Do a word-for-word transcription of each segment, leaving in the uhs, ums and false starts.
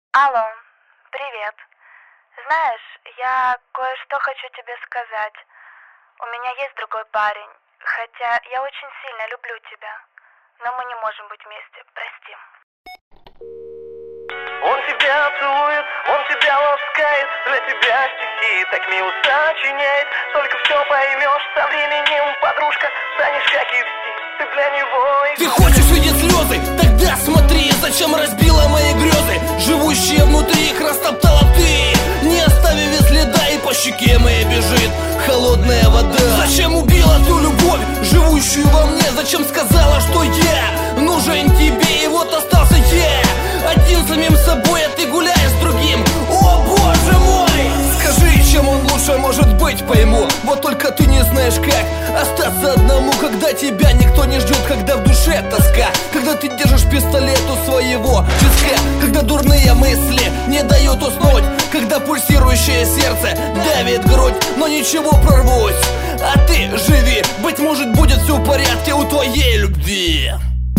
Алло, привет. Знаешь, я кое-что хочу тебе сказать. У меня есть другой парень, хотя я очень сильно люблю тебя, но мы не можем быть вместе, прости. Он тебя целует, он тебя ласкает, для тебя стихи так мило сочиняет. Только все поймешь со временем, подружка, станешь как и все, ты для него и... Ты хочешь видеть слезы? Тогда смотри, зачем разбила мои грезы, живущие внутри их растоптала ты, не оставив и следа, и по щеке моей бежит холодная вода. Зачем убила ту любовь, живущую во мне? Зачем сказала, что я нужен тебе, и вот остался я один самим собой, а ты гуляешь с другим? О боже мой! Скажи, чем он лучше может быть, пойму. Вот только ты не знаешь как остаться одному, когда тебя никто не ждет, когда в душе тоска, когда ты держишь пистолет у своего виска, когда дурные мысли не дают уснуть, когда пульсирующее сердце давит грудь, но ничего, прорвусь, а ты живи, быть может будет все в порядке у твоей любви.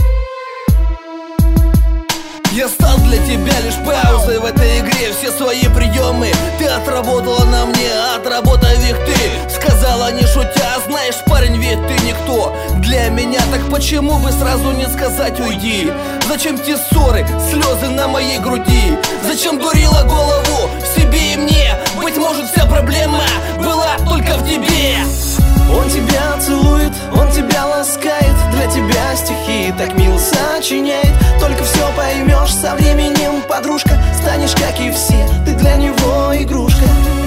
Я стал для тебя лишь паузой в этой игре. Все свои приемы ты отработала на мне, отработав их ты сказала не шутя. Знаешь, парень, ведь ты никто для меня, так почему бы сразу не сказать уйди? Зачем те ссоры, слезы на моей груди? Зачем дурила голову себе и мне? Быть может, вся проблема была только в тебе. Он тебя целует, он тебя ласкает, для тебя стихи так мило сочиняет. Только все поймешь со временем, подружка, станешь как и все, ты для него игрушка.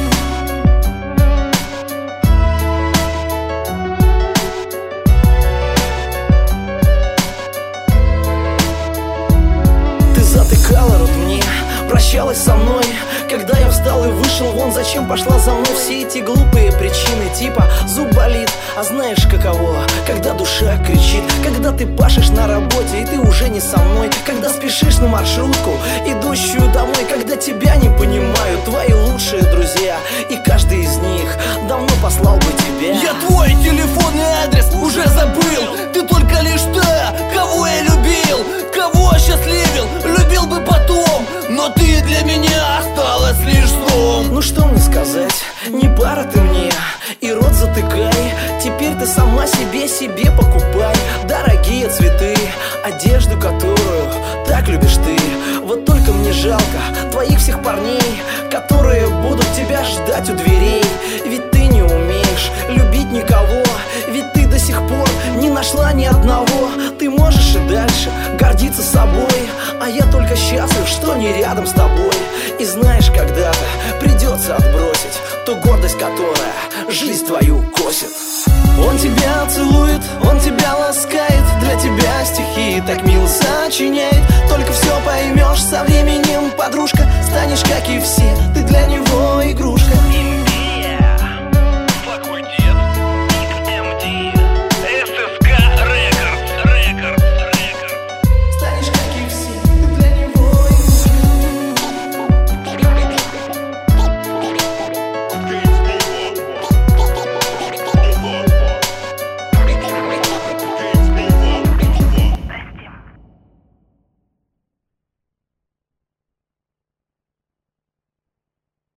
Ты затыкала рот мне, прощалась со мной, когда я встал и вышел вон. Зачем пошла за мной? Все эти глупые причины, типа зуб болит. А знаешь каково, когда душа кричит, когда ты пашешь на работе и ты уже не со мной, когда спешишь на маршрутку, идущую домой, когда тебя не понимают твои лучшие друзья, и каждый из них давно послал бы тебя. Я твой телефонный адрес уже забыл. Ты только лишь та, кого я любил, кого счастливил, любил бы потом, но ты для меня осталась лишь сном. Ну что мне сказать, не пара ты мне, и рот затыкай. Теперь ты сама себе, себе покупай дорогие цветы, одежду, которую так любишь ты. Вот только мне жалко твоих всех парней, которые будут тебя ждать у дверей. Ведь ты не умеешь любить никого, ведь ты до сих пор не нашла ни одного. Ты можешь и дальше гордиться собой, а я только счастлив, что не рядом с тобой. И знаешь, когда-то придется отбросить ту гордость, которая жизнь твою косит. Он тебя целует, он тебя ласкает, для тебя стихи так мило сочиняет. Только все поймешь со временем, подружка, станешь как и все, ты для него игрушка.